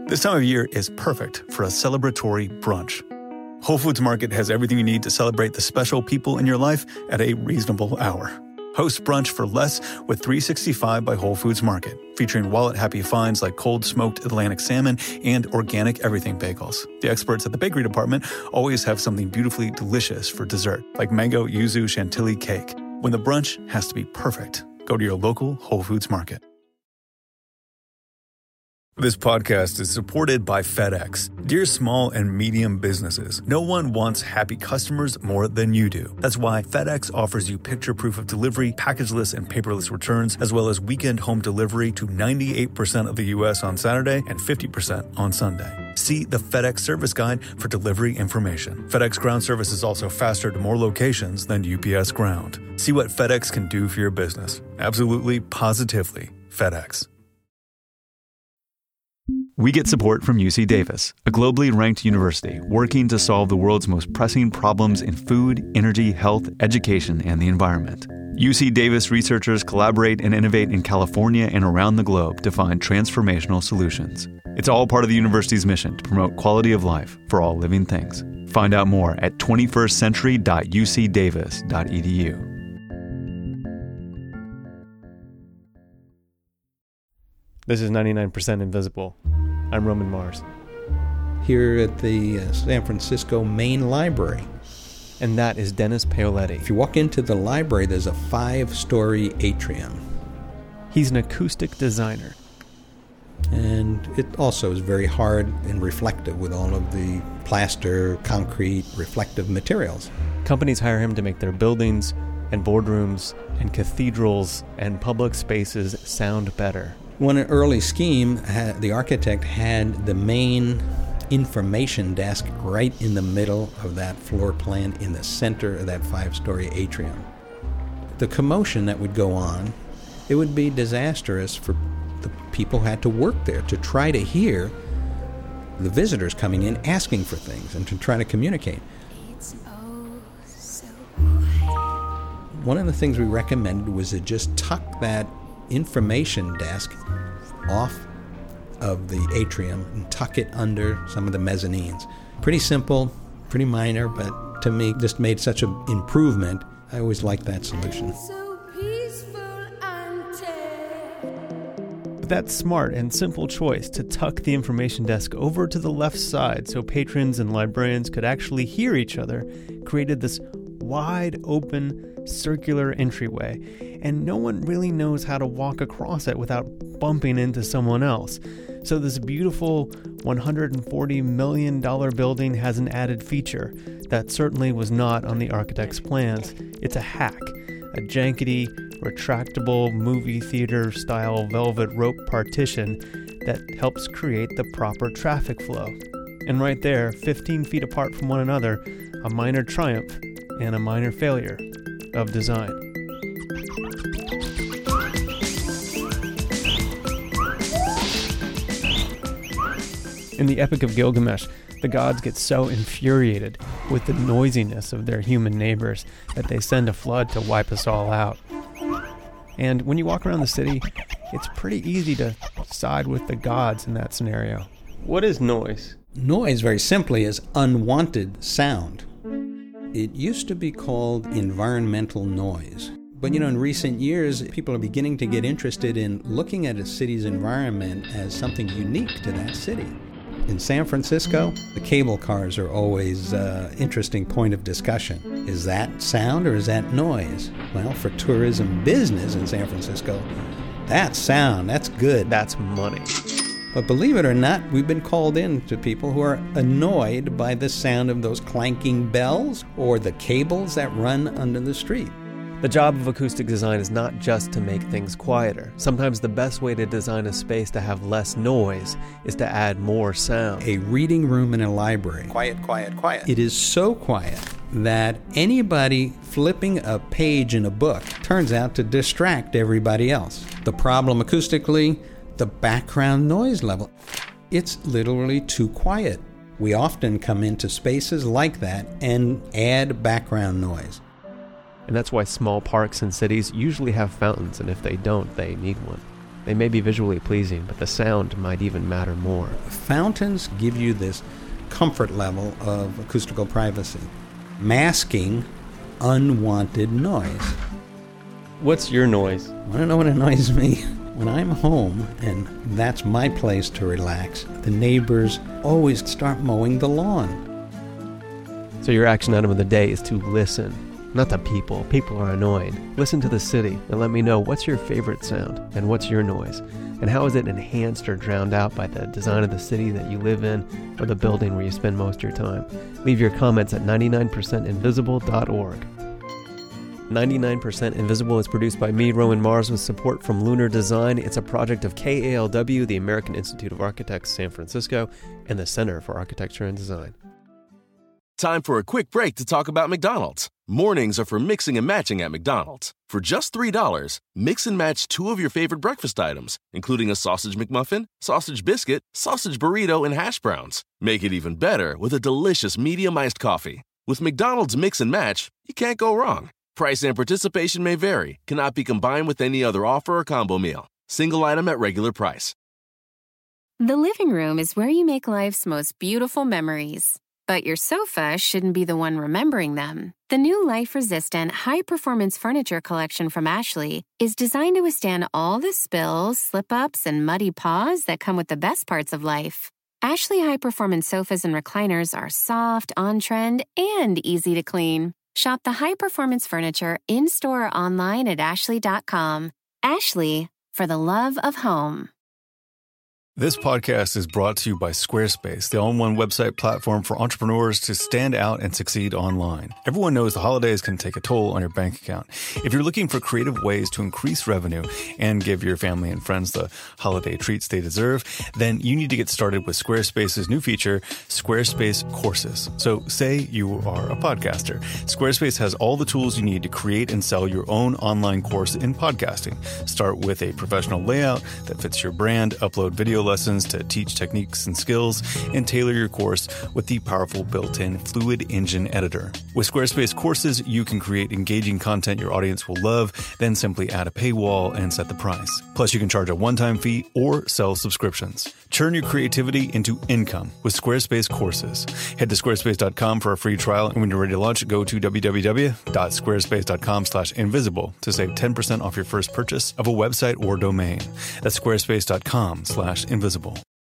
This time of year is perfect for a celebratory brunch. Whole Foods Market has everything you need to celebrate the special people in your life at a reasonable hour. Host brunch for less with 365 by Whole Foods Market, featuring wallet-happy finds like cold smoked Atlantic salmon and organic everything bagels. The experts at the bakery department always have something beautifully delicious for dessert, like mango yuzu chantilly cake. When the brunch has to be perfect, go to your local Whole Foods Market. This podcast is supported by FedEx. Dear small and medium businesses, no one wants happy customers more than you do. That's why FedEx offers you picture proof of delivery, packageless and paperless returns, as well as weekend home delivery to 98% of the U.S. on Saturday and 50% on Sunday. See the FedEx service guide for delivery information. FedEx Ground service is also faster to more locations than UPS Ground. See what FedEx can do for your business. Absolutely, positively, FedEx. We get support from UC Davis, a globally ranked university working to solve the world's most pressing problems in food, energy, health, education, and the environment. UC Davis researchers collaborate and innovate in California and around the globe to find transformational solutions. It's all part of the university's mission to promote quality of life for all living things. Find out more at 21stcentury.ucdavis.edu. This is 99% Invisible. I'm Roman Mars. Here at the San Francisco Main Library. And that is Dennis Paoletti. If you walk into the library, there's a 5-story atrium. He's an acoustic designer. And it also is very hard and reflective with all of the plaster, concrete, reflective materials. Companies hire him to make their buildings and boardrooms and cathedrals and public spaces sound better. One early scheme, the architect had the main information desk right in the middle of that floor plan in the center of that 5-story atrium. The commotion that would go on, it would be disastrous for the people who had to work there to try to hear the visitors coming in asking for things and to try to communicate. It's so quiet. One of the things we recommended was to just tuck that information desk off of the atrium and tuck it under some of the mezzanines. Pretty simple, pretty minor, but to me just made such an improvement. I always liked that solution. But that smart and simple choice to tuck the information desk over to the left side so patrons and librarians could actually hear each other created this wide open circular entryway, and no one really knows how to walk across it without bumping into someone else. So this beautiful $140 million building has an added feature that certainly was not on the architect's plans. It's a hack, a jankety, retractable movie theater style velvet rope partition that helps create the proper traffic flow. And right there, 15 feet apart from one another, a minor triumph and a minor failure of design. In the Epic of Gilgamesh, the gods get so infuriated with the noisiness of their human neighbors that they send a flood to wipe us all out. And when you walk around the city, it's pretty easy to side with the gods in that scenario. What is noise? Noise, very simply, is unwanted sound. It used to be called environmental noise. But, in recent years, people are beginning to get interested in looking at a city's environment as something unique to that city. In San Francisco, the cable cars are always an interesting point of discussion. Is that sound or is that noise? Well, for tourism business in San Francisco, that's sound, that's good. That's money. But believe it or not, we've been called in to people who are annoyed by the sound of those clanking bells or the cables that run under the street. The job of acoustic design is not just to make things quieter. Sometimes the best way to design a space to have less noise is to add more sound. A reading room in a library. Quiet, quiet, quiet. It is so quiet that anybody flipping a page in a book turns out to distract everybody else. The problem acoustically, the background noise level. It's literally too quiet. We often come into spaces like that and add background noise. And that's why small parks in cities usually have fountains, and if they don't, they need one. They may be visually pleasing, but the sound might even matter more. Fountains give you this comfort level of acoustical privacy, masking unwanted noise. What's your noise? Want to know what annoys me? When I'm home, and that's my place to relax, the neighbors always start mowing the lawn. So your action item of the day is to listen, not to people. People are annoying. Listen to the city and let me know what's your favorite sound and what's your noise, and how is it enhanced or drowned out by the design of the city that you live in or the building where you spend most of your time. Leave your comments at 99percentinvisible.org. 99% Invisible is produced by me, Roman Mars, with support from Lunar Design. It's a project of KALW, the American Institute of Architects, San Francisco, and the Center for Architecture and Design. Time for a quick break to talk about McDonald's. Mornings are for mixing and matching at McDonald's. For just $3, mix and match 2 of your favorite breakfast items, including a sausage McMuffin, sausage biscuit, sausage burrito, and hash browns. Make it even better with a delicious medium iced coffee. With McDonald's Mix and Match, you can't go wrong. Price and participation may vary. Cannot be combined with any other offer or combo meal. Single item at regular price. The living room is where you make life's most beautiful memories. But your sofa shouldn't be the one remembering them. The new life-resistant, high-performance furniture collection from Ashley is designed to withstand all the spills, slip-ups, and muddy paws that come with the best parts of life. Ashley high-performance sofas and recliners are soft, on-trend, and easy to clean. Shop the high-performance furniture in-store or online at ashley.com. Ashley, for the love of home. This podcast is brought to you by Squarespace, the all-in-one website platform for entrepreneurs to stand out and succeed online. Everyone knows the holidays can take a toll on your bank account. If you're looking for creative ways to increase revenue and give your family and friends the holiday treats they deserve, then you need to get started with Squarespace's new feature, Squarespace Courses. So say you are a podcaster. Squarespace has all the tools you need to create and sell your own online course in podcasting. Start with a professional layout that fits your brand, upload video lessons to teach techniques and skills, and tailor your course with the powerful built-in Fluid Engine editor. With Squarespace Courses, you can create engaging content your audience will love, then simply add a paywall and set the price. Plus, you can charge a one-time fee or sell subscriptions. Turn your creativity into income with Squarespace Courses. Head to squarespace.com for a free trial, and when you're ready to launch, go to www.squarespace.com/invisible to save 10% off your first purchase of a website or domain. That's squarespace.com/invisible.